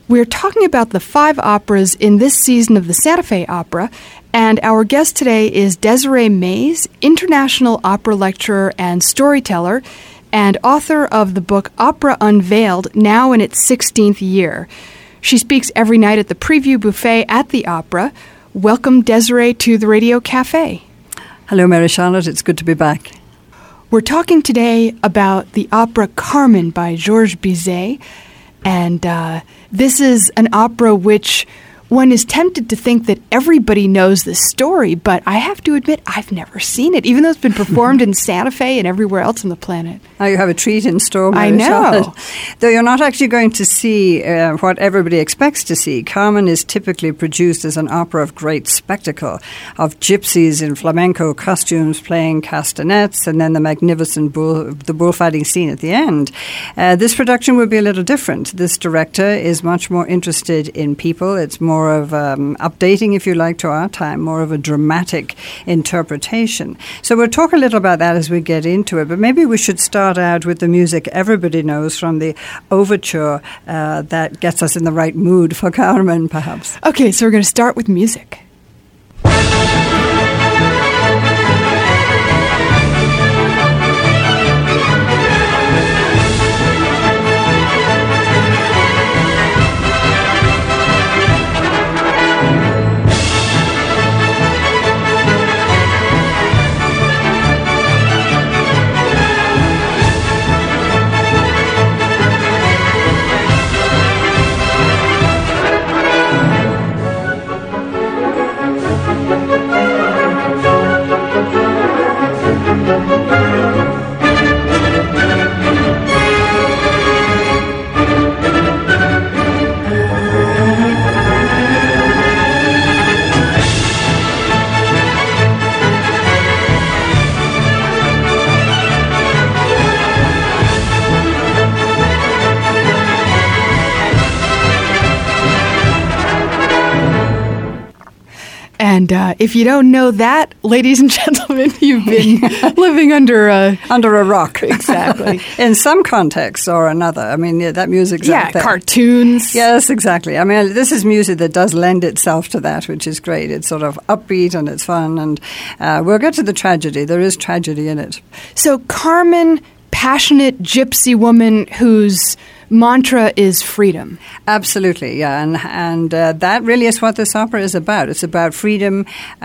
We're talking about the 5 operas in this season of the Santa Fe Opera, and our guest today is Desiree Mays, international opera lecturer and storyteller, and author of the book Opera Unveiled, now in its 16th year. She speaks every night at the Preview Buffet at the Opera. Welcome, Desiree, to the Radio Cafe. Hello, Mary Charlotte. It's good to be back. We're talking today about the opera Carmen by Georges Bizet, and this is an opera which one is tempted to think that everybody knows the story, but I have to admit I've never seen it, even though it's been performed in Santa Fe and everywhere else on the planet. Now you have a treat in store, Mary I know. Charlotte. Though you're not actually going to see what everybody expects to see. Carmen is typically produced as an opera of great spectacle, of gypsies in flamenco costumes playing castanets, and then the magnificent bullfighting scene at the end. This production will be a little different. This director is much more interested in people. It's more of updating, if you like, to our time, more of a dramatic interpretation. So we'll talk a little about that as we get into it, but maybe we should start out with the music everybody knows from the overture that gets us in the right mood for Carmen, perhaps. Okay, so we're going to start with music. And if you don't know that, ladies and gentlemen, you've been living under a rock. Exactly. In some context or another. I mean, that music's out there. Cartoons. Yes, exactly. I mean, this is music that does lend itself to that, which is great. It's sort of upbeat and it's fun. And we'll get to the tragedy. There is tragedy in it. So Carmen, passionate gypsy woman whose mantra is freedom. Absolutely, yeah, and that really is what this opera is about. It's about freedom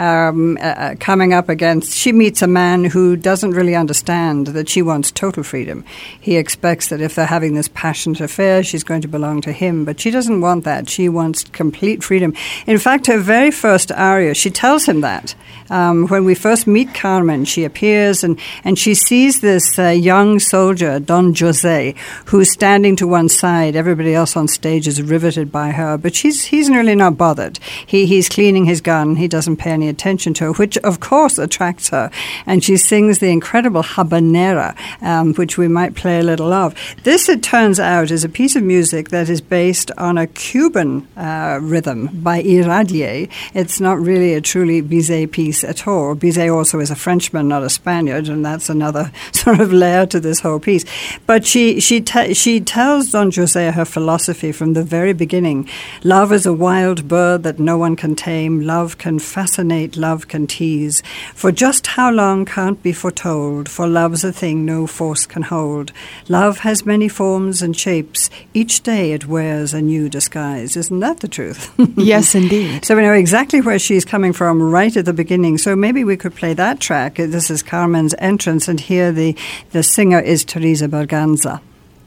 coming up against. She meets a man who doesn't really understand that she wants total freedom. He expects that if they're having this passionate affair, she's going to belong to him, but she doesn't want that. She wants complete freedom. In fact, her very first aria, she tells him that. When we first meet Carmen, she appears and she sees this young soldier, Don Jose, who's standing to one side. Everybody else on stage is riveted by her, but he's really not bothered. He's cleaning his gun. He doesn't pay any attention to her, which of course attracts her. And she sings the incredible habanera, which we might play a little of. This, it turns out, is a piece of music that is based on a Cuban rhythm by Iradier. It's not really a truly Bizet piece at all. Bizet also is a Frenchman, not a Spaniard, and that's another sort of layer to this whole piece. But she tells Don Jose her philosophy from the very beginning. Love is a wild bird that no one can tame. Love can fascinate, love can tease. For just how long can't be foretold, for love's a thing no force can hold. Love has many forms and shapes. Each day it wears a new disguise. Isn't that the truth? Yes, indeed. So we know exactly where she's coming from right at the beginning. So maybe we could play that track. This is Carmen's entrance, and here the singer is Teresa Berganza.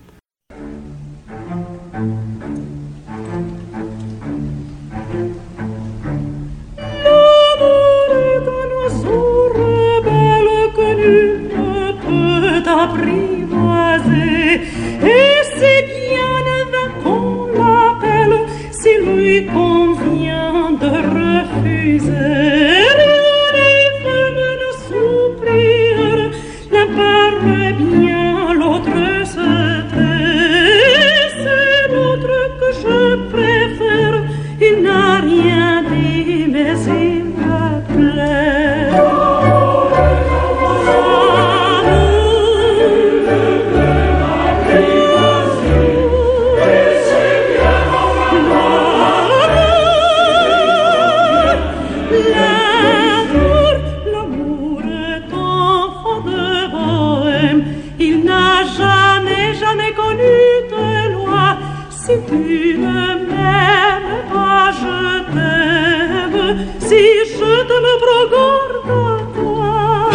Apprivoiser, et c'est bien qu'on l'appelle si lui convient de refuser. Rien n'est femme de souffrir, l'un paraît bien, l'autre se tait. C'est l'autre que je préfère, il n'a rien dit, mais il me plaît. tu ne m'aimes pas, je t'aime. Si je te me procorde à toi.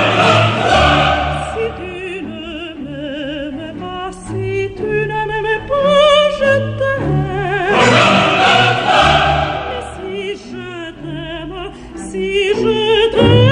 Si tu ne m'aimes pas, si tu ne m'aimes pas, je t'aime. Mais si je t'aime, si je t'aime,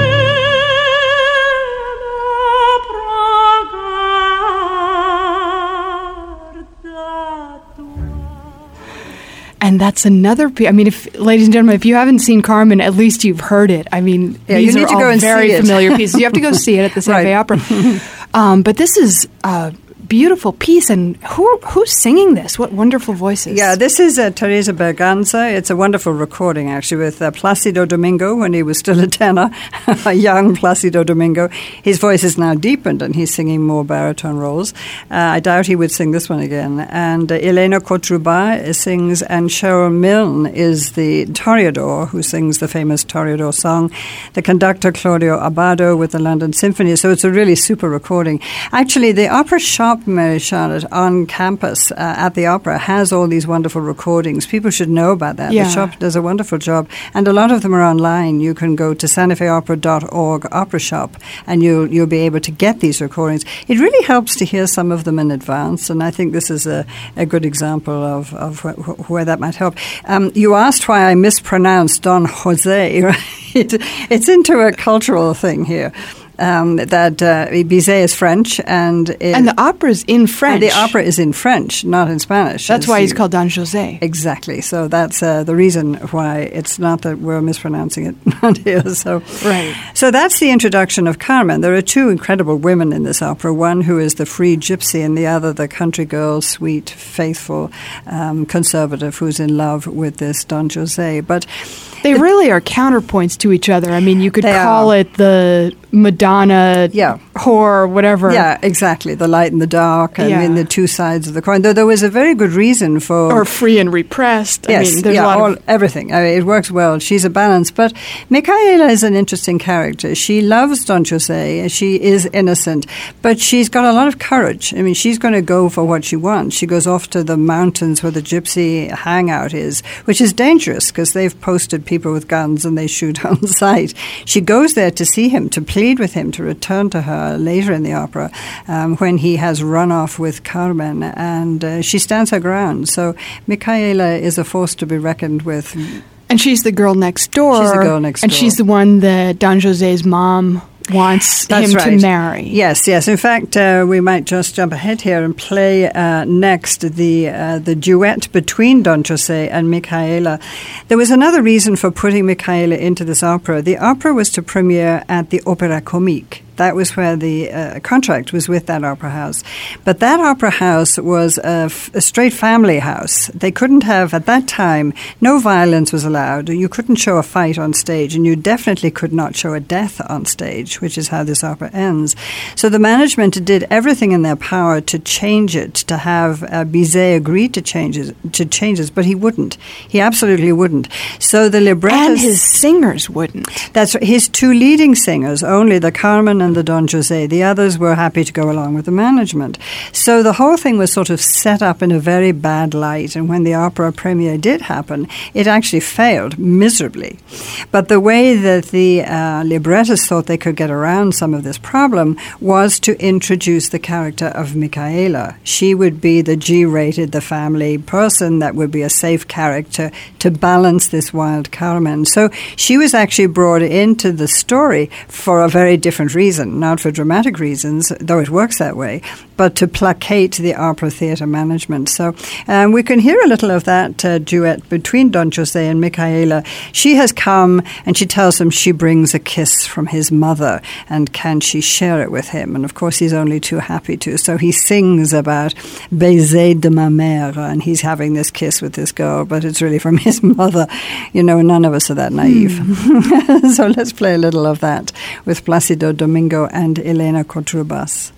And that's another. I mean, if ladies and gentlemen, if you haven't seen Carmen, at least you've heard it. I mean, yeah, these you need are to all go and very see it. familiar pieces. You have to go see it at the Santa Fe Right. Opera. But this is a beautiful piece, and who's singing this? What wonderful voices! Yeah, this is Teresa Berganza. It's a wonderful recording, actually, with Placido Domingo when he was still a tenor, a young Placido Domingo. His voice is now deepened, and he's singing more baritone roles. I doubt he would sing this one again. And Elena Cotruba sings, and Cheryl Milne is the toreador who sings the famous toreador song. The conductor, Claudio Abbado, with the London Symphony. So it's a really super recording. Actually, the opera shop, Mary Charlotte, on campus at the opera has all these wonderful recordings. People should know about that. Yeah. The shop does a wonderful job, and a lot of them are online. You can go to santafeopera.org opera shop, and you'll be able to get these recordings. It really helps to hear some of them in advance, and I think this is a good example of where that might help. You asked why I mispronounced Don Jose. Right? It's into a cultural thing here. That Bizet is French, and the opera is in French. The opera is in French, not in Spanish. That's why he's called Don Jose. Exactly. So that's the reason why it's not that we're mispronouncing it around here. So right. So that's the introduction of Carmen. There are two incredible women in this opera. One who is the free gypsy, and the other the country girl, sweet, faithful, conservative, who's in love with this Don Jose. But they really are counterpoints to each other. I mean, you could call are. it the Madonna, whore, whatever. Yeah, exactly. The light and the dark, and in the two sides of the coin. Though there was a very good reason for... Or free and repressed. Yes, I mean, there's a lot of... everything. I mean, it works well. She's a balance. But Micaela is an interesting character. She loves Don Jose. She is innocent. But she's got a lot of courage. I mean, she's going to go for what she wants. She goes off to the mountains where the gypsy hangout is, which is dangerous because they've posted people with guns and they shoot on sight. She goes there to see him, to plead with him to return to her later in the opera when he has run off with Carmen, and she stands her ground. So Micaela is a force to be reckoned with. And she's the girl next door. She's the girl next door. And she's the one that Don Jose's mom wants him to marry. Yes. In fact, we might just jump ahead here and play next the duet between Don Jose and Micaela. There was another reason for putting Micaela into this opera. The opera was to premiere at the Opéra Comique. That was where the contract was with that opera house. But that opera house was a straight family house. They couldn't have, at that time, no violence was allowed. You couldn't show a fight on stage, and you definitely could not show a death on stage, which is how this opera ends. So the management did everything in their power to change it, to have Bizet agree to changes, but he wouldn't. He absolutely wouldn't. So the librettist... And his singers wouldn't. That's right. His two leading singers, only the Carmen and the Don Jose. The others were happy to go along with the management. So the whole thing was sort of set up in a very bad light, and when the opera premiere did happen, it actually failed miserably. But the way that the librettists thought they could get around some of this problem was to introduce the character of Micaela. She would be the G-rated, the family person that would be a safe character to balance this wild Carmen. So she was actually brought into the story for a very different reason. Not for dramatic reasons, though it works that way, but to placate the opera theatre management. So we can hear a little of that duet between Don Jose and Micaela. She has come and she tells him she brings a kiss from his mother, and can she share it with him? And of course he's only too happy to. So he sings about baiser de ma mère, and he's having this kiss with this girl, but it's really from his mother. You know, none of us are that naive. So let's play a little of that with Placido Domingo and Elena Cotrubas.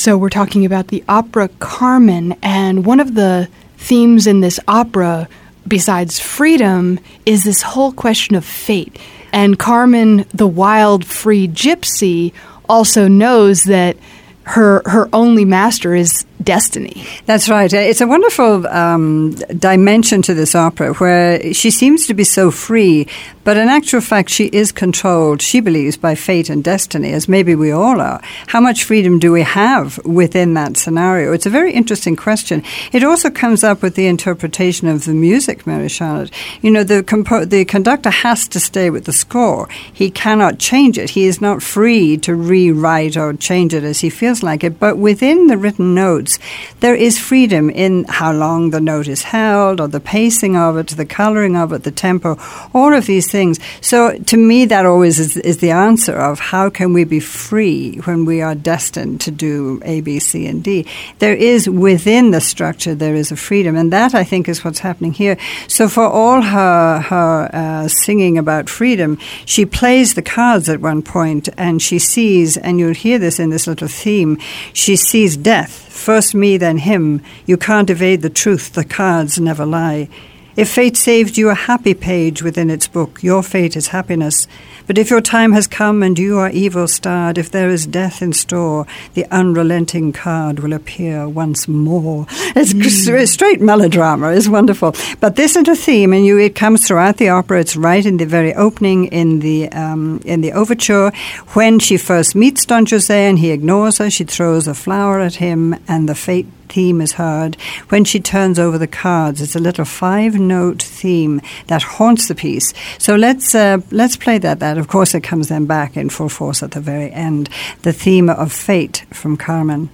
So we're talking about the opera Carmen, and one of the themes in this opera, besides freedom, is this whole question of fate. And Carmen, the wild, free gypsy, also knows that her only master is destiny. That's right. It's a wonderful dimension to this opera where she seems to be so free, but in actual fact she is controlled, she believes, by fate and destiny, as maybe we all are. How much freedom do we have within that scenario? It's a very interesting question. It also comes up with the interpretation of the music, Mary Charlotte. You know, the conductor has to stay with the score. He cannot change it. He is not free to rewrite or change it as he feels like it, but within the written notes, there is freedom in how long the note is held, or the pacing of it, the coloring of it, the tempo, all of these things. So to me, that always is the answer of how can we be free when we are destined to do A, B, C, and D. There is, within the structure, there is a freedom, and that, I think, is what's happening here. So for all her singing about freedom, she plays the cards at one point, and she sees, and you'll hear this in this little theme, she sees death. First me, then him. You can't evade the truth. The cards never lie. If fate saved you a happy page within its book, your fate is happiness. But if your time has come and you are evil starred, if there is death in store, the unrelenting card will appear once more. It's straight melodrama. It's wonderful. But this is a theme, and it comes throughout the opera. It's right in the very opening, in the overture. When she first meets Don José and he ignores her, she throws a flower at him, and the fate theme is heard. When she turns over the cards, it's a little 5-note theme that haunts the piece. So let's play that. That, of course, it comes then back in full force at the very end. The theme of fate from Carmen.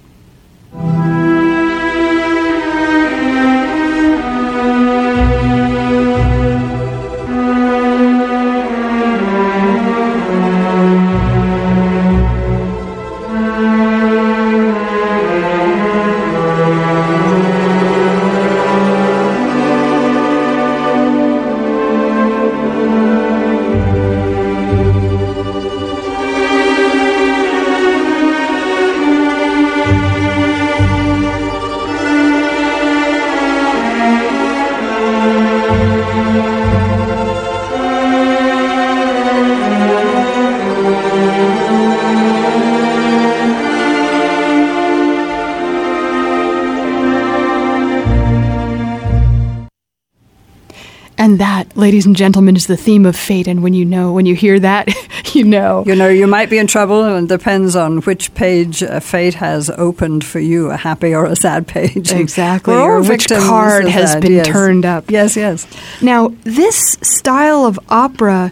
And that, ladies and gentlemen, is the theme of fate. And when you hear that, you know. You know, you might be in trouble, and it depends on which page fate has opened for you, a happy or a sad page. Exactly. Or which card has been turned up. Yes, yes. Now, this style of opera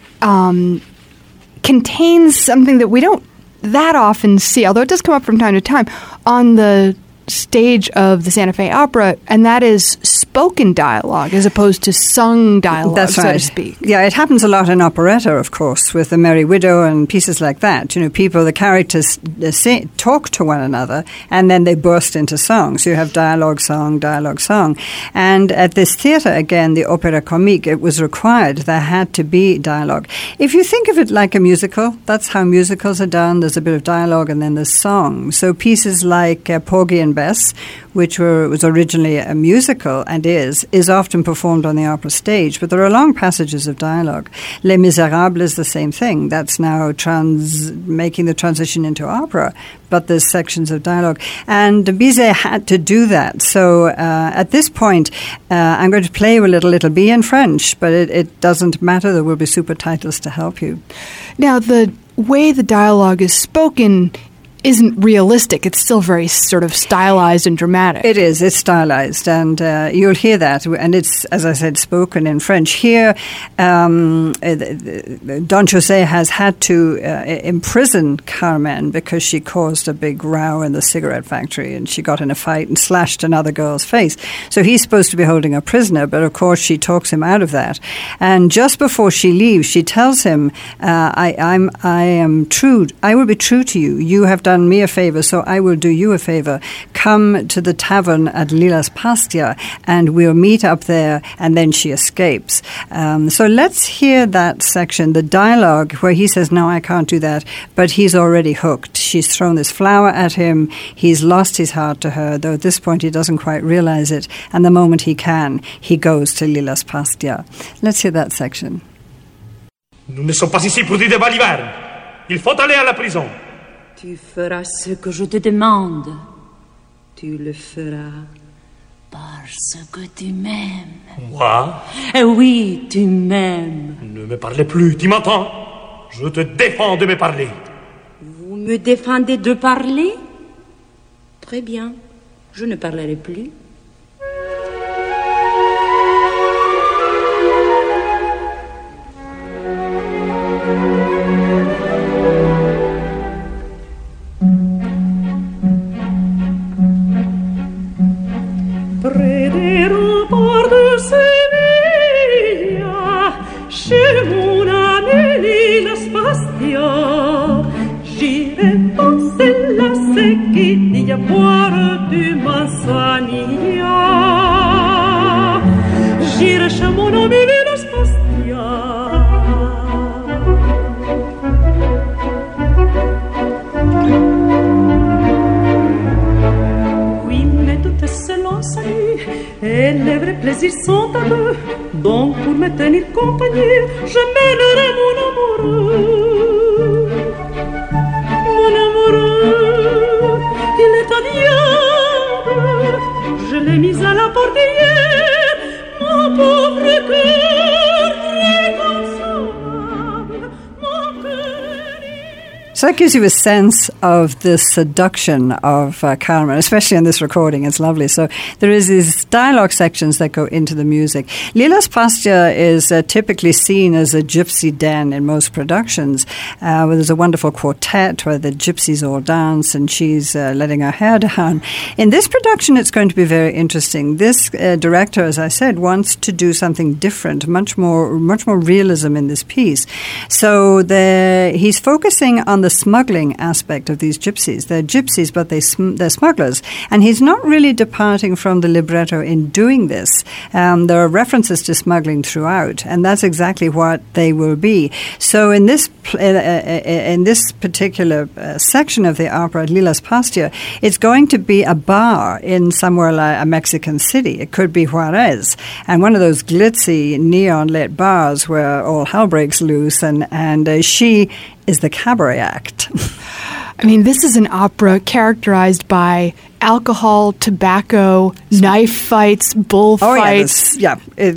contains something that we don't that often see, although it does come up from time to time, on the stage of the Santa Fe Opera, and that is spoken dialogue as opposed to sung dialogue, That's right. so to speak. Yeah, it happens a lot in operetta, of course, with The Merry Widow and pieces like that. You know, the characters talk to one another, and then they burst into song. So you have dialogue, song, dialogue, song. And at this theatre, again, the Opera Comique, it was required. There had to be dialogue. If you think of it like a musical, that's how musicals are done. There's a bit of dialogue and then there's song. So pieces like Porgy and Bess, which was originally a musical and is often performed on the opera stage, but there are long passages of dialogue. Les Miserables is the same thing. That's now making the transition into opera, but there's sections of dialogue. And Bizet had to do that. So at this point, I'm going to play you a little B in French, but it doesn't matter. There will be super titles to help you. Now, the way the dialogue is spoken isn't realistic. It's still very sort of stylized and dramatic. It is. It's stylized, and you'll hear that. And it's, as I said, spoken in French. Here, Don José has had to imprison Carmen because she caused a big row in the cigarette factory, and she got in a fight and slashed another girl's face. So he's supposed to be holding her prisoner, but of course she talks him out of that. And just before she leaves, she tells him, "I am true. I will be true to you. You have done done me a favor, so I will do you a favor. Come to the tavern at Lilas Pastia, and we'll meet up there. And then she escapes. So let's hear that section, the dialogue where he says, no, I can't do that, but he's already hooked. She's thrown this flower at him. He's lost his heart to her, though at this point he doesn't quite realize it. And the moment he can, he goes to Lilas Pastia. Let's hear that section. Nous ne sommes pas ici pour des débats l'hiver. Il faut aller à la prison. Tu feras ce que je te demande. Tu le feras parce que tu m'aimes. Moi? Eh oui, tu m'aimes. Ne me parlez plus, tu m'entends? Je te défends de me parler. Vous me défendez de parler? Très bien, je ne parlerai plus. Près des remparts de Sévilla, chez mon ami Lilas Pastia, j'irai penser la sequilla, boire du manzanilla. J'irai chez mon ami Lilas Pastia. Et les vrais plaisirs sont à deux. Donc pour me tenir compagnie, je mènerai mon amoureux. Mon amoureux, il est un diable. Je l'ai mis à la portière. Mon pauvre cœur inconsolable. Mon cœur. So that gives you a sense of the seduction of Carmen, especially in this recording. It's lovely. So there is these dialogue sections that go into the music. Lilas Pastia is typically seen as a gypsy den in most productions, where there's a wonderful quartet where the gypsies all dance and she's letting her hair down. In this production, it's going to be very interesting. This director, as I said, wants to do something different, much more realism in this piece. So he's focusing on the smuggling aspect of these gypsies. They're gypsies, but they're smugglers. And he's not really departing from the libretto in doing this. There are references to smuggling throughout, and that's exactly what they will be. So in this particular section of the opera at Lilas Pastia, it's going to be a bar in somewhere like a Mexican city. It could be Juarez, and one of those glitzy neon-lit bars where all hell breaks loose, and she is the cabaret act. I mean, this is an opera characterized by alcohol, tobacco, knife fights, bullfights. The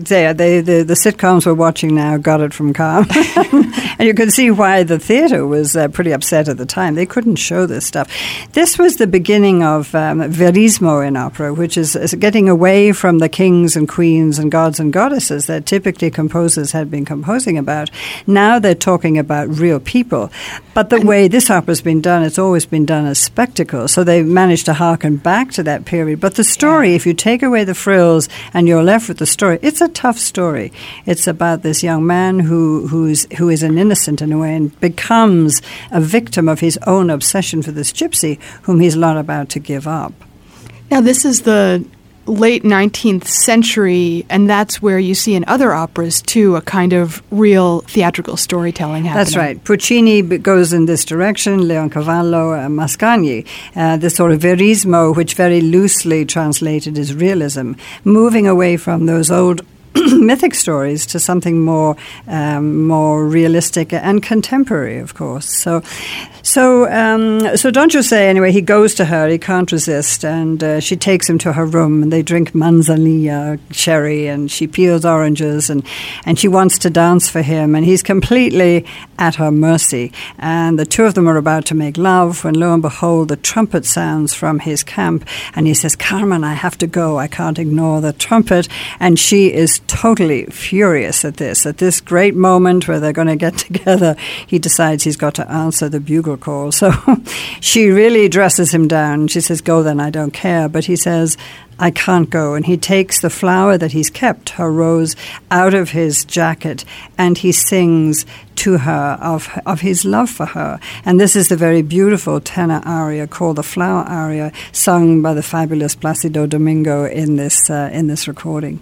sitcoms we're watching now got it from Carmen. And you can see why the theatre was pretty upset at the time. They couldn't show this stuff. This was the beginning of verismo in opera, which is getting away from the kings and queens and gods and goddesses that typically composers had been composing about. Now they're talking about real people. But the way this opera's been done, it's always been done as spectacle. So they managed to harken back to that period. But the story, if you take away the frills and you're left with the story, it's a tough story. It's about this young man who is an innocent in a way and becomes a victim of his own obsession for this gypsy whom he's not about to give up. Now, this is the late 19th century, and that's where you see in other operas, too, a kind of real theatrical storytelling happening. That's right. Puccini goes in this direction, Leoncavallo, Mascagni, this sort of verismo, which very loosely translated is realism, moving away from those old mythic stories to something more realistic and contemporary, of course. So don't you say, anyway, he goes to her, he can't resist, and she takes him to her room, and they drink manzanilla sherry, and she peels oranges, and she wants to dance for him, and he's completely at her mercy. And the two of them are about to make love when, lo and behold, the trumpet sounds from his camp, and he says, Carmen, I have to go, I can't ignore the trumpet, and she is totally furious at this great moment where they're going to get together. He decides he's got to answer the bugle call. So she really dresses him down. She says, "Go then, I don't care." But he says, "I can't go." And he takes the flower that he's kept, her rose, out of his jacket, and he sings to her of his love for her. And this is the very beautiful tenor aria called the Flower Aria, sung by the fabulous Placido Domingo in this recording.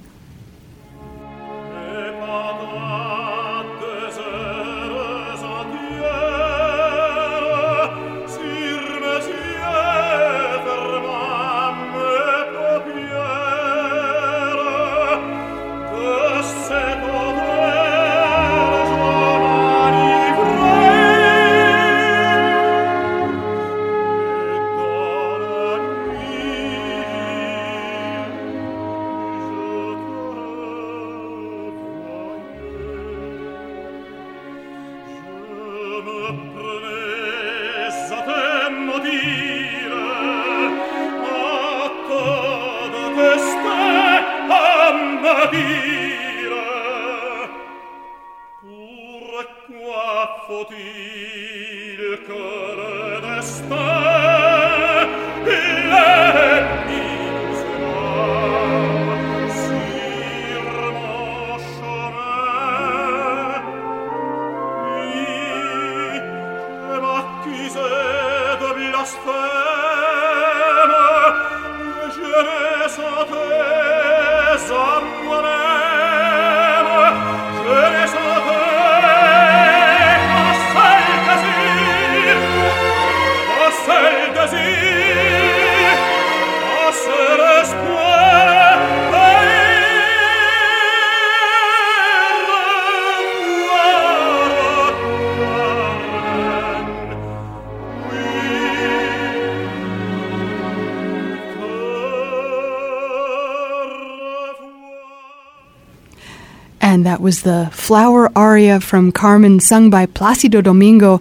And that was the Flower Aria from Carmen, sung by Placido Domingo.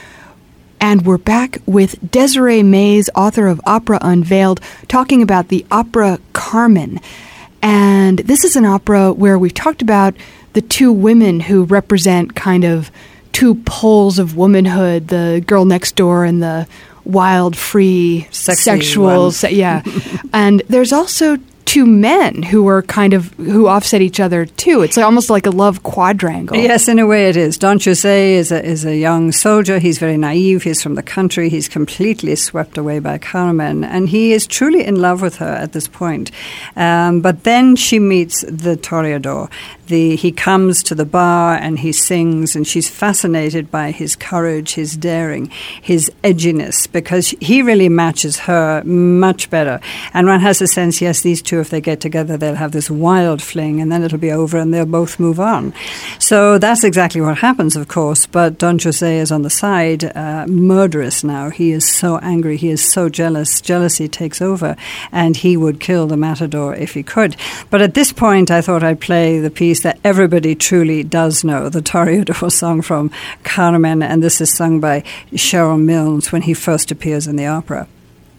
And we're back with Desiree Mays, author of Opera Unveiled, talking about the opera Carmen. And this is an opera where we've talked about the two women who represent kind of two poles of womanhood, the girl next door and the wild, free, sexual. And there's also two men who are who offset each other too. It's almost like a love quadrangle. Yes, in a way it is. Don José is a young soldier. He's very naive. He's from the country. He's completely swept away by Carmen, and he is truly in love with her at this point. But then she meets the toreador. He comes to the bar and he sings, and she's fascinated by his courage, his daring, his edginess, because he really matches her much better. And one has a sense, yes, these two, if they get together, they'll have this wild fling, and then it'll be over and they'll both move on. So that's exactly what happens, of course. But Don José is on the side, murderous now. He is so angry. He is so jealous. Jealousy takes over, and he would kill the matador if he could. But at this point, I thought I'd play the piece that everybody truly does know, the toreador song from Carmen, and this is sung by Cheryl Milnes when he first appears in the opera.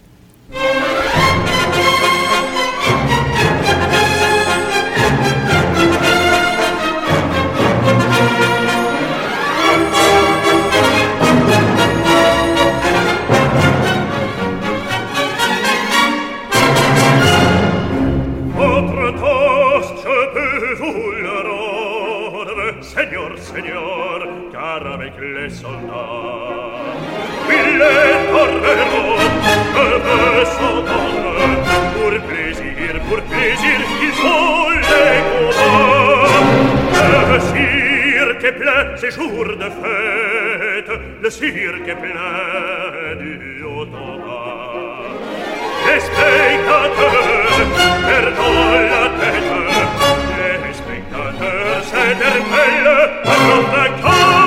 Seigneur, car avec les soldats, il est torero, je veux s'entendre, pour plaisir, il faut les combats. Le cirque est plein, c'est jour de fête, le cirque est plein du haut en bas. Les spectateurs perdent la tête, les spectateurs s'interpellent par le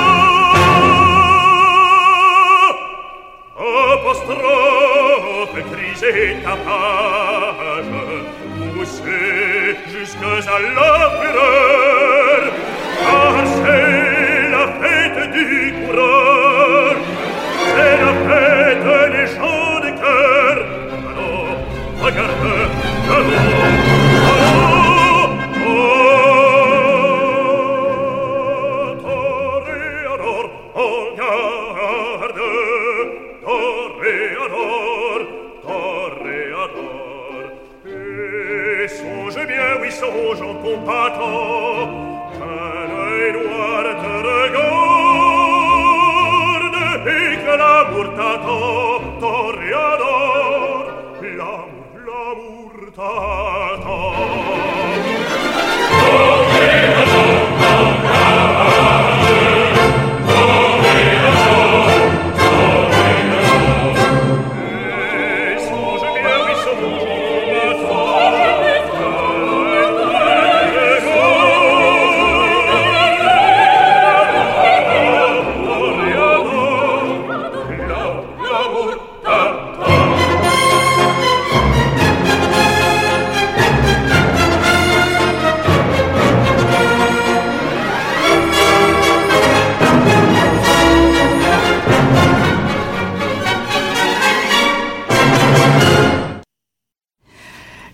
apostrophe, cris et tapage, poussés jusqu'à la fureur, car c'est la fête du coureur, c'est la fête des gens de cœur. Alors, regarde, allons, allons, oh.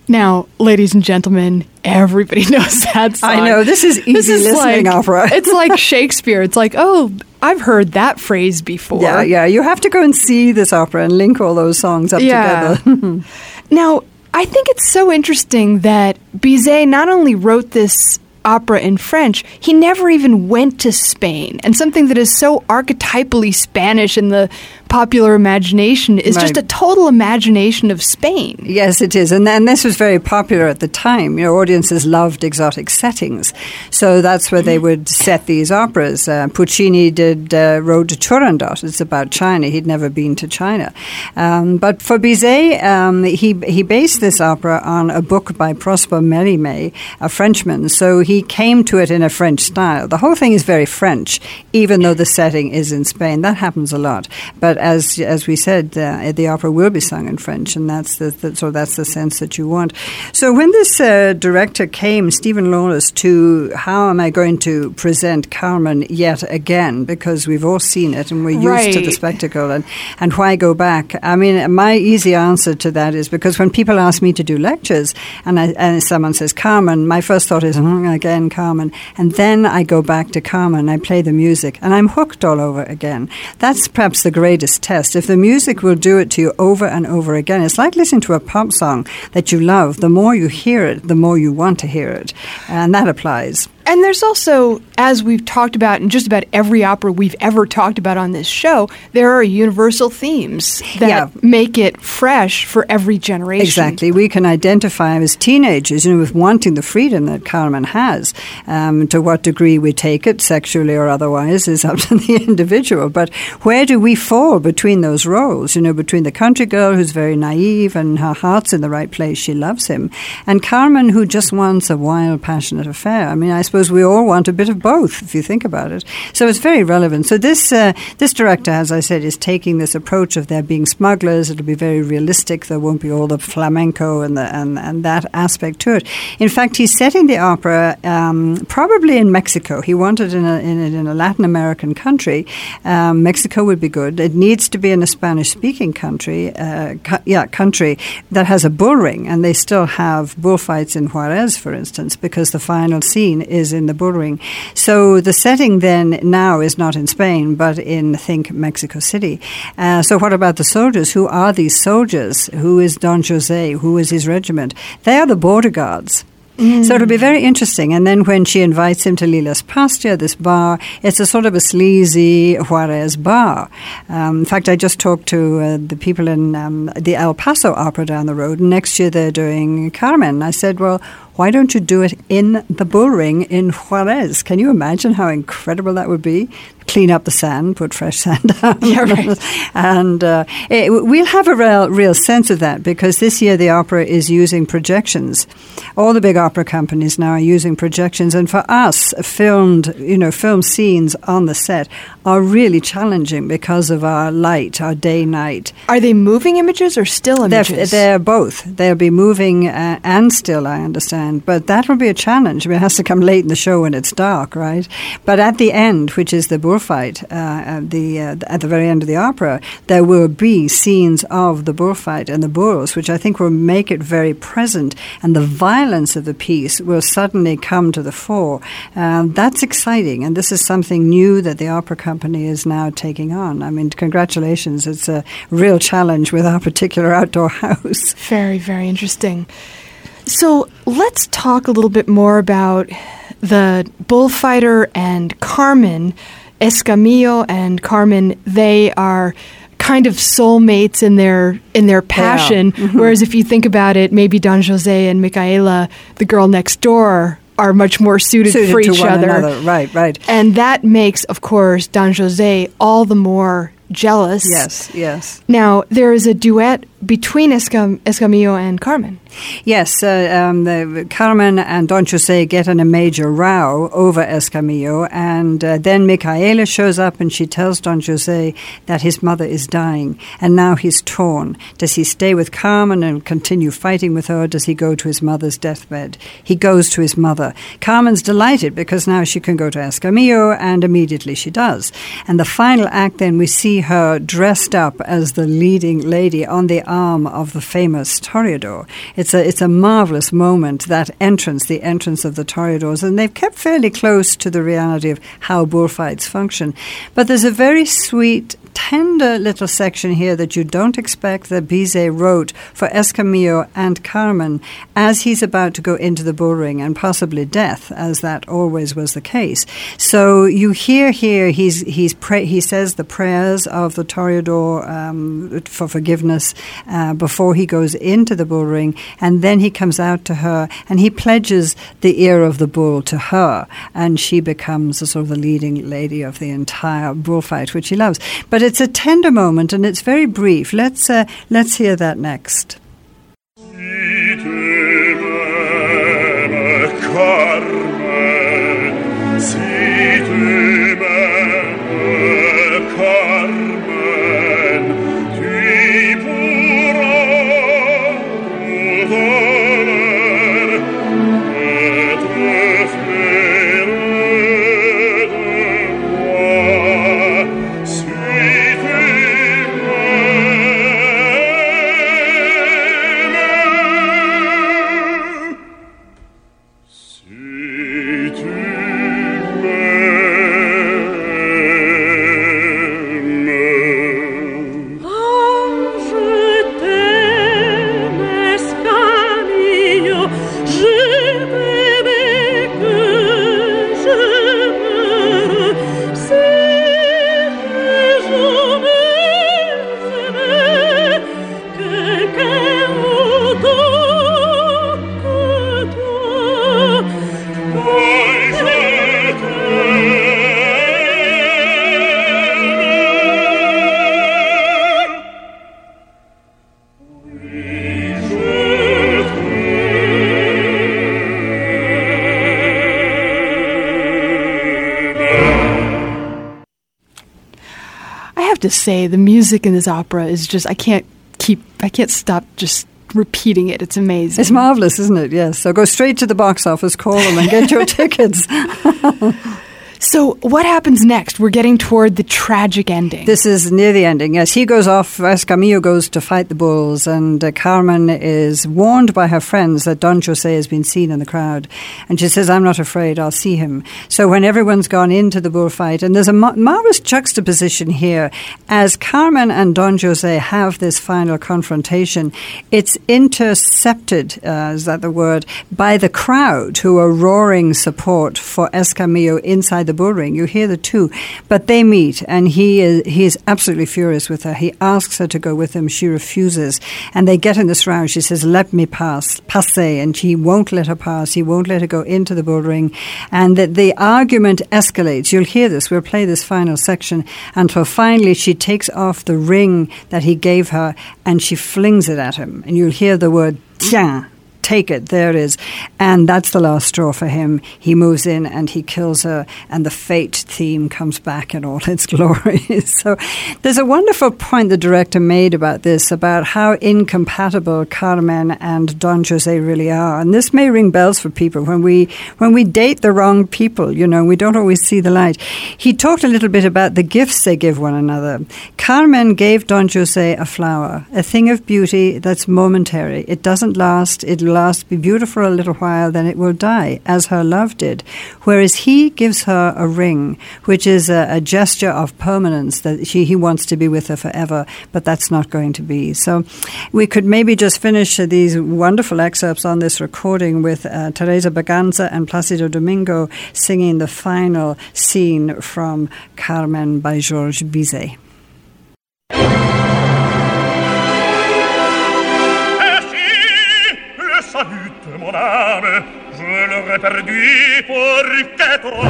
Now, ladies and gentlemen, everybody knows that song. I know, this is easy listening opera. It's like Shakespeare. It's like, oh, I've heard that phrase before. Yeah, you have to go and see this opera and link all those songs up together. Now, I think it's so interesting that Bizet not only wrote this opera in French, he never even went to Spain. And something that is so archetypally Spanish in the popular imagination is just a total imagination of Spain. Yes, it is. And this was very popular at the time. Audiences loved exotic settings. So that's where they would set these operas. Puccini did Road to Turandot. It's about China. He'd never been to China. But for Bizet, he based this opera on a book by Prosper Mérimée, a Frenchman. So he came to it in a French style. The whole thing is very French, even though the setting is in Spain. That happens a lot. But as we said, the opera will be sung in French, and that's the sense that you want. So when this director came, Stephen Lawless, to how am I going to present Carmen yet again, because we've all seen it and we're used to the spectacle, and why go back? I mean, my easy answer to that is because when people ask me to do lectures and someone says Carmen, my first thought is, again, Carmen, and then I go back to Carmen, I play the music, and I'm hooked all over again. That's perhaps the greatest test. If the music will do it to you over and over again, it's like listening to a pop song that you love. The more you hear it, the more you want to hear it. And that applies. And there's also, as we've talked about in just about every opera we've ever talked about on this show, there are universal themes that make it fresh for every generation. Exactly. We can identify as teenagers, with wanting the freedom that Carmen has. To what degree we take it, sexually or otherwise, is up to the individual. But where do we fall between those roles? Between the country girl who's very naive and her heart's in the right place, she loves him, and Carmen who just wants a wild, passionate affair. I mean, I suppose we all want a bit of both, if you think about it. So it's very relevant. So this director, as I said, is taking this approach of there being smugglers. It'll be very realistic. There won't be all the flamenco and that aspect to it. In fact, he's setting the opera probably in Mexico. He wanted in a Latin American country. Mexico would be good. It needs to be in a Spanish-speaking country that has a bull ring, and they still have bullfights in Juarez, for instance, because the final scene is in the bull ring. So the setting then now is not in Spain, but in, think, Mexico City. So what about the soldiers? Who are these soldiers? Who is Don José? Who is his regiment? They are the border guards. So it'll be very interesting. And then when she invites him to Lilas Pastia, this bar, it's a sort of a sleazy Juarez bar. In fact, I just talked to the people in the El Paso Opera down the road, and next year they're doing Carmen. I said, well, why don't you do it in the bull ring in Juarez? Can you imagine how incredible that would be? Clean up the sand, put fresh sand down. Yeah, right. And we'll have a real sense of that, because this year the opera is using projections. All the big opera companies now are using projections, and for us, film scenes on the set are really challenging because of our light, our day-night. Are they moving images or still images? They're both. They'll be moving and still, I understand. But that will be a challenge. I mean, it has to come late in the show when it's dark, right? But at the end, which is the bullfight, at the very end of the opera, there will be scenes of the bullfight and the bulls, which I think will make it very present, and the violence of the piece will suddenly come to the fore. That's exciting, and this is something new that the opera company is now taking on. I mean, congratulations. It's a real challenge with our particular outdoor house. Very, very interesting. So let's talk a little bit more about the bullfighter and Carmen. Escamillo and Carmen, they are kind of soulmates in their passion. Yeah. Mm-hmm. Whereas if you think about it, maybe Don José and Micaela, the girl next door, are much more suited for each other. Another. Right. And that makes, of course, Don José all the more jealous. Yes. Now, there is a duet between Escamillo and Carmen. Yes, Carmen and Don José get in a major row over Escamillo, and then Micaela shows up and she tells Don José that his mother is dying, and now he's torn. Does he stay with Carmen and continue fighting with her, or does he go to his mother's deathbed? He goes to his mother. Carmen's delighted because now she can go to Escamillo, and immediately she does. And the final act then, we see her dressed up as the leading lady on the arm of the famous toreador. It's a marvelous moment, that entrance, the entrance of the toreadors, and they've kept fairly close to the reality of how bullfights function. But there's a very sweet, tender little section here that you don't expect that Bizet wrote for Escamillo and Carmen as he's about to go into the bull ring and possibly death, as that always was the case. So you hear here he says the prayers of the toreador for forgiveness before he goes into the bull ring, and then he comes out to her and he pledges the ear of the bull to her, and she becomes a sort of the leading lady of the entire bullfight, which he loves. But it's a tender moment and it's very brief. Let's hear that next. To say the music in this opera is just I can't stop just repeating it. It's amazing. It's marvelous, isn't it? Yes. So go straight to the box office, call them and get your tickets. So what happens next? We're getting toward the tragic ending. This is near the ending, yes. He goes off, Escamillo goes to fight the bulls, and Carmen is warned by her friends that Don José has been seen in the crowd. And she says, I'm not afraid, I'll see him. So when everyone's gone into the bullfight, and there's a marvelous juxtaposition here, as Carmen and Don José have this final confrontation, it's intercepted, is that the word, by the crowd who are roaring support for Escamillo inside the bull ring. You hear the two, but they meet, and he is absolutely furious with her. He asks her to go with him. She refuses, and they get in this round. She says, let me passe, and he won't let her pass. He won't let her go into the bull ring, and the argument escalates. You'll hear this. We'll play this final section until finally she takes off the ring that he gave her, and she flings it at him, and you'll hear the word tiens. Take it, there it is. And that's the last straw for him. He moves in and he kills her, and the fate theme comes back in all its glory. So there's a wonderful point the director made about this, about how incompatible Carmen and Don José really are. And this may ring bells for people when we date the wrong people, we don't always see the light. He talked a little bit about the gifts they give one another. Carmen gave Don José a flower, a thing of beauty that's momentary. It doesn't last. It'll be beautiful a little while, then it will die, as her love did. Whereas he gives her a ring, which is a gesture of permanence, that he wants to be with her forever, but that's not going to be. So we could maybe just finish these wonderful excerpts on this recording with Teresa Berganza and Plácido Domingo singing the final scene from Carmen by Georges Bizet. Mon âme, je l'aurais perdu pour toi.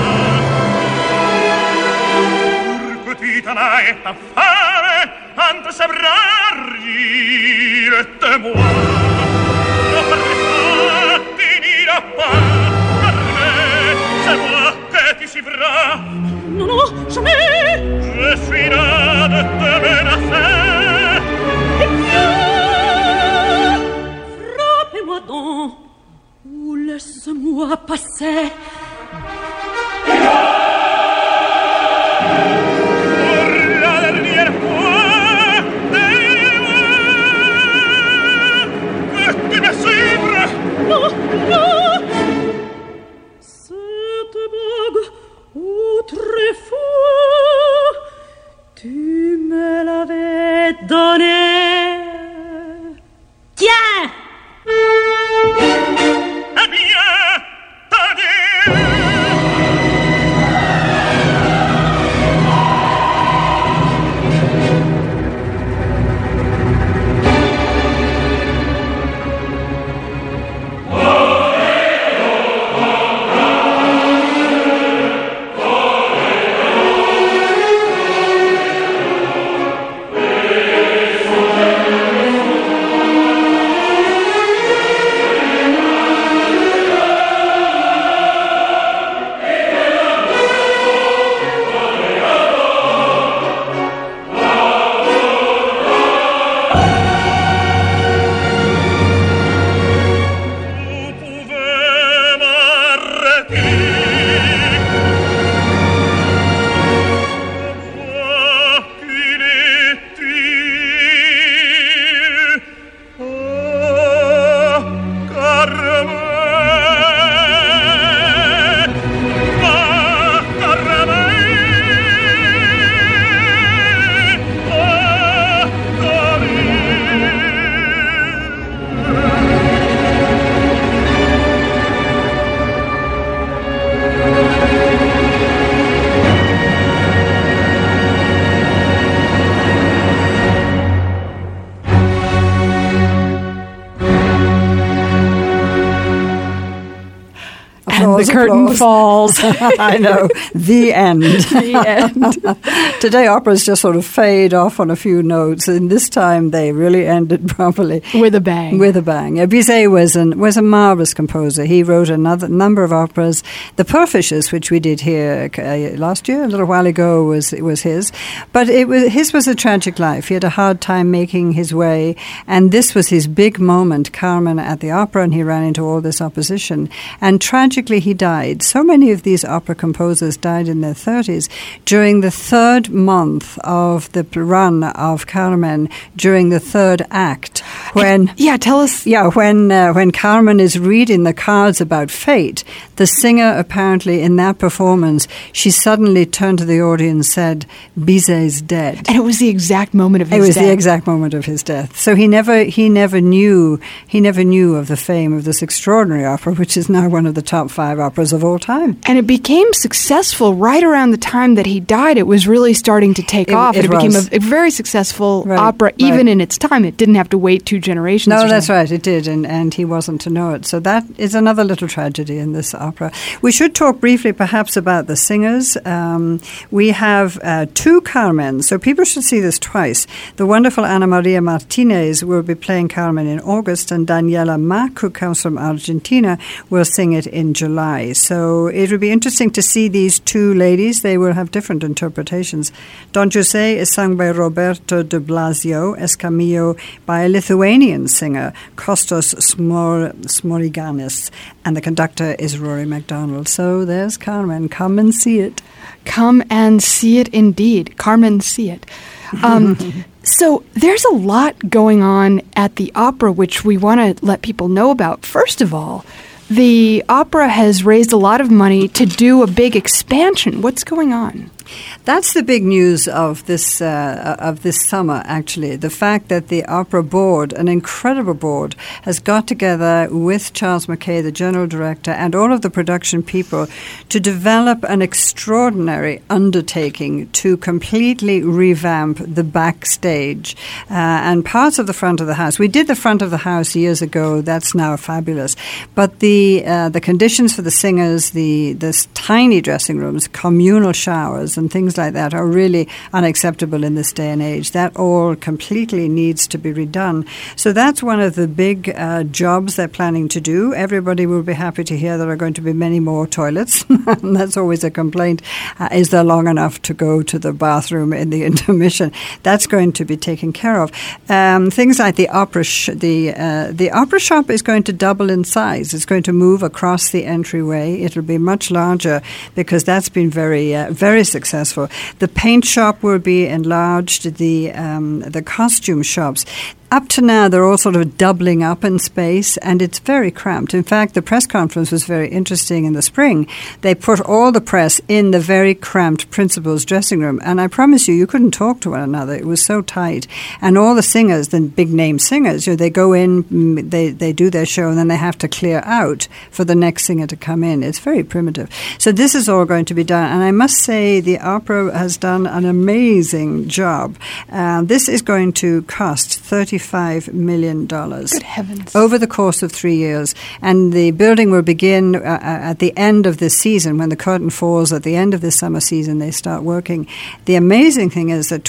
Pour que tu t'en ailles ta femme entre ses bras, reste-moi. Notre destin finira pas, mais c'est moi que tu suivras. Non, non, jamais. Je suis là de te menacer. Et bien, frappez-moi donc, ou laisse-moi passer. Pour la dernière fois, dis-moi. applause. The curtain applause. falls. I know. The end. The end. Today, operas just sort of fade off on a few notes, and this time they really ended properly. With a bang. With a bang. Yeah, Bizet was a marvelous composer. He wrote another number of operas. The Pearl Fishers, which we did here last year, a little while ago, was his. But his was a tragic life. He had a hard time making his way, and this was his big moment, Carmen at the opera, and he ran into all this opposition. And tragically, he died. So many of these opera composers died in their 30s during the third month of the run of Carmen, during the third act, when tell us. Yeah, when Carmen is reading the cards about fate, the singer apparently in that performance, she suddenly turned to the audience and said, "Bizet's dead." And it was the exact moment of his death. It was the exact moment of his death. So he never knew of the fame of this extraordinary opera, which is now one of the top 5 operas of all time. And it became successful right around the time that he died. It was really starting to take off. It became a very successful opera, even in its time. It didn't have to wait 2 generations. No, that's right. It did, and he wasn't to know it. So that is another little tragedy in this opera. We should talk briefly, perhaps, about the singers. We have 2 Carmen, so people should see this twice. The wonderful Ana Maria Martinez will be playing Carmen in August, and Daniela Mack, who comes from Argentina, will sing it in July. So it will be interesting to see these 2 ladies. They will have different interpretations. Don José is sung by Roberto de Blasio, Escamillo by a Lithuanian singer, Kostas Smoriganis, and the conductor is Rory MacDonald. So there's Carmen. Come and see it. Come and see it indeed. Carmen, see it. So there's a lot going on at the opera, which we want to let people know about. First of all, the opera has raised a lot of money to do a big expansion. What's going on? That's the big news of this summer, actually. The fact that the opera board, an incredible board, has got together with Charles Mackay, the general director, and all of the production people to develop an extraordinary undertaking to completely revamp the backstage and parts of the front of the house. We did the front of the house years ago. That's now fabulous. But the conditions for the singers, the tiny dressing rooms, communal showers, and things like that are really unacceptable in this day and age. That all completely needs to be redone. So that's one of the big jobs they're planning to do. Everybody will be happy to hear there are going to be many more toilets. And that's always a complaint. Is there long enough to go to the bathroom in the intermission? That's going to be taken care of. Things like the opera the opera shop is going to double in size. It's going to move across the entryway. It'll be much larger because that's been very, very successful. The paint shop will be enlarged. The costume shops. Up to now, they're all sort of doubling up in space, and it's very cramped. In fact, the press conference was very interesting in the spring. They put all the press in the very cramped principal's dressing room, and I promise you couldn't talk to one another. It was so tight. And all the singers, the big-name singers, they go in, they do their show, and then they have to clear out for the next singer to come in. It's very primitive. So this is all going to be done, and I must say the opera has done an amazing job. This is going to cost $35 million. Good heavens. Over the course of 3 years. And the building will begin at the end of this season. When the curtain falls at the end of this summer season, they start working. The amazing thing is that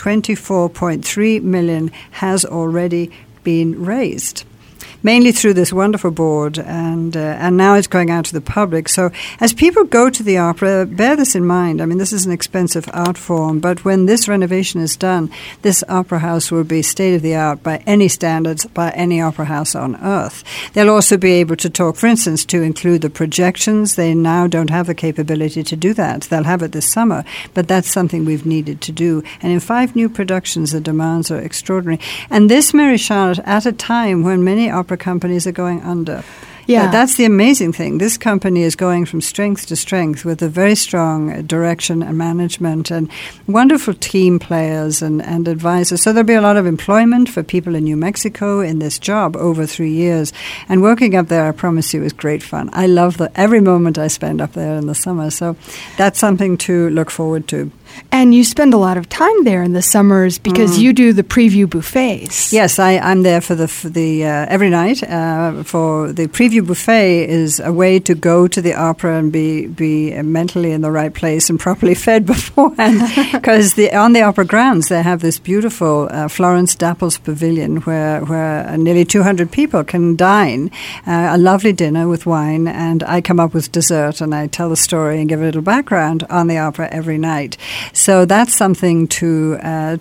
$24.3 million has already been raised, mainly through this wonderful board, and now it's going out to the public. So as people go to the opera, bear this in mind. I mean, this is an expensive art form, but when this renovation is done, this opera house will be state-of-the-art by any standards, by any opera house on earth. They'll also be able to talk, for instance, to include the projections. They now don't have the capability to do that. They'll have it this summer, but that's something we've needed to do. And in 5 new productions, the demands are extraordinary. And this, Mary Charlotte, at a time when many opera companies are going under. Yeah. That's the amazing thing. This company is going from strength to strength with a very strong direction and management and wonderful team players and advisors. So there'll be a lot of employment for people in New Mexico in this job over 3 years. And working up there, I promise you, is great fun. I love every moment I spend up there in the summer. So that's something to look forward to. And you spend a lot of time there in the summers because you do the preview buffets. Yes, I'm there for the every night for the preview preview buffet is a way to go to the opera and be mentally in the right place and properly fed beforehand. Because on the opera grounds, they have this beautiful Florence Dapples pavilion where nearly 200 people can dine, a lovely dinner with wine, and I come up with dessert and I tell the story and give a little background on the opera every night. So that's something to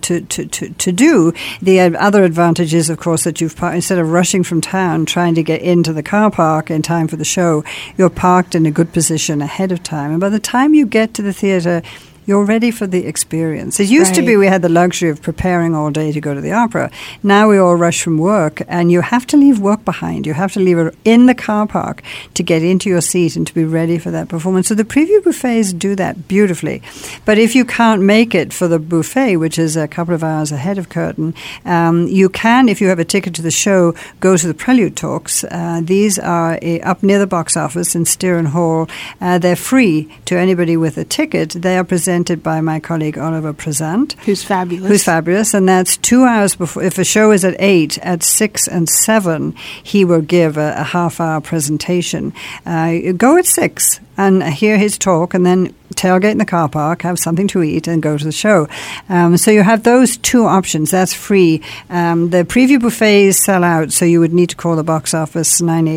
do. The other advantage is, of course, that instead of rushing from town trying to get into the car park in time for the show, you're parked in a good position ahead of time. And by the time you get to the theatre, you're ready for the experience. It used to be we had the luxury of preparing all day to go to the opera. Now we all rush from work, and you have to leave work behind. You have to leave it in the car park to get into your seat and to be ready for that performance. So the preview buffets do that beautifully. But if you can't make it for the buffet, which is a couple of hours ahead of curtain, you can, if you have a ticket to the show, go to the Prelude Talks. These are up near the box office in Stieren Hall. They're free to anybody with a ticket. They are presented by my colleague Oliver Presant. Who's fabulous. And that's 2 hours before. If a show is at 8, at 6 and 7, he will give a half-hour presentation. Go at 6 and hear his talk, and then tailgate in the car park, have something to eat, and go to the show. So you have those two options. That's free. The preview buffets sell out, so you would need to call the box office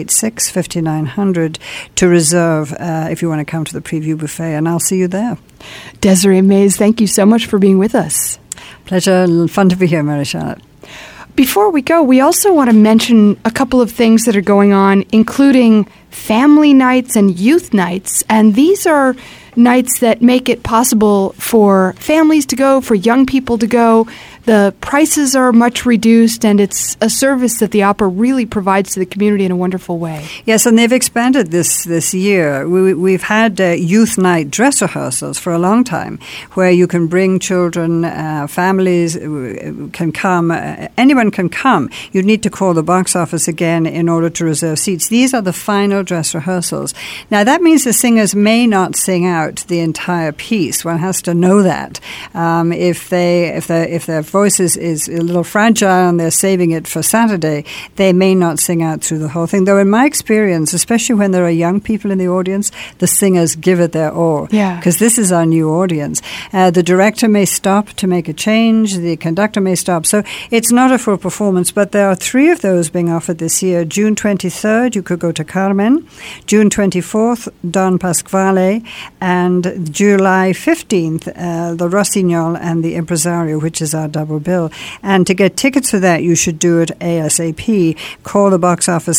986-5900 to reserve if you want to come to the preview buffet, and I'll see you there. Desiree Mays, thank you so much for being with us. Pleasure. Fun to be here, Mary Charlotte. Before we go, we also want to mention a couple of things that are going on, including family nights and youth nights. And these are nights that make it possible for families to go, for young people to go. The prices are much reduced, and it's a service that the opera really provides to the community in a wonderful way. Yes, and they've expanded this year. We've had youth night dress rehearsals for a long time, where you can bring children, families can come, anyone can come. You need to call the box office again in order to reserve seats. These are the final dress rehearsals. Now, that means the singers may not sing out the entire piece. One has to know that. If their voice is a little fragile and they're saving it for Saturday, they may not sing out through the whole thing. Though in my experience, especially when there are young people in the audience, the singers give it their all. Yeah. Because this is our new audience. The director may stop to make a change. The conductor may stop. So it's not a full performance, but there are 3 of those being offered this year. June 23rd, you could go to Carmen. June 24th, Don Pasquale. And July 15th, the Rossignol and the Impresario, which is our double bill. And to get tickets for that, you should do it ASAP. Call the box office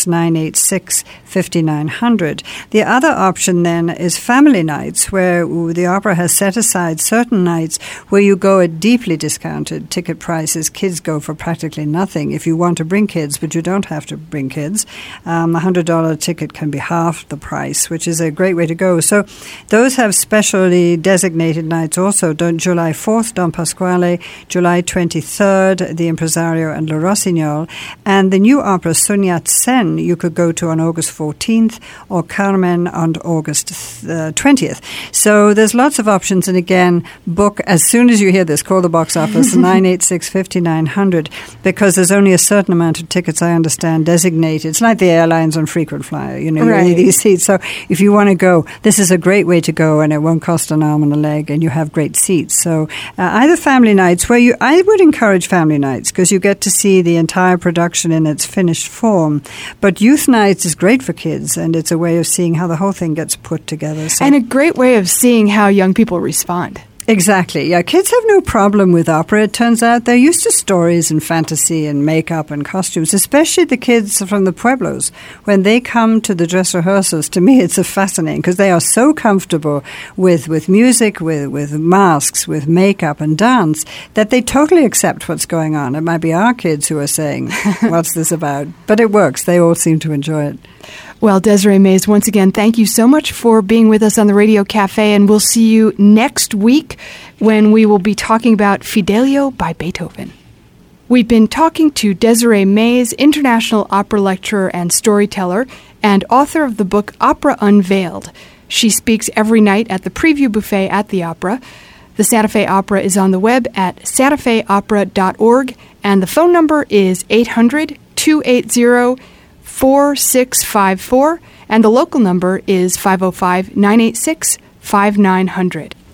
986-5900. The other option then is family nights, where the opera has set aside certain nights where you go at deeply discounted ticket prices. Kids go for practically nothing if you want to bring kids, but you don't have to bring kids. $100 ticket can be half the price, which is a great way to go. So those have specially designated nights also. July 4th, Don Pasquale, July 23rd, the Impresario and Le Rossignol. And the new opera, Sun Yat-sen, you could go to on August 14th, or Carmen on August 20th. So there's lots of options. And again, book as soon as you hear this. Call the box office 986-5900, because there's only a certain amount of tickets, I understand, designated. It's like the airlines on frequent flyer, you right. These seats. So if you want to go, this is a great way to go, and it won't cost an arm and a leg, and you have great seats. So either family nights, I would encourage family nights, because you get to see the entire production in its finished form. But youth nights is great for kids, and it's a way of seeing how the whole thing gets put together. So. And a great way of seeing how young people respond. Exactly. Yeah, kids have no problem with opera. It turns out they're used to stories and fantasy and makeup and costumes, especially the kids from the pueblos. When they come to the dress rehearsals, to me it's fascinating, because they are so comfortable with music, with masks, with makeup and dance, that they totally accept what's going on. It might be our kids who are saying, what's this about? But it works. They all seem to enjoy it. Well, Desiree Mays, once again, thank you so much for being with us on the Radio Cafe, and we'll see you next week when we will be talking about Fidelio by Beethoven. We've been talking to Desiree Mays, international opera lecturer and storyteller, and author of the book Opera Unveiled. She speaks every night at the Preview Buffet at the Opera. The Santa Fe Opera is on the web at santafeopera.org, and the phone number is 800-280-4670. 4654, and the local number is 505-986-5900.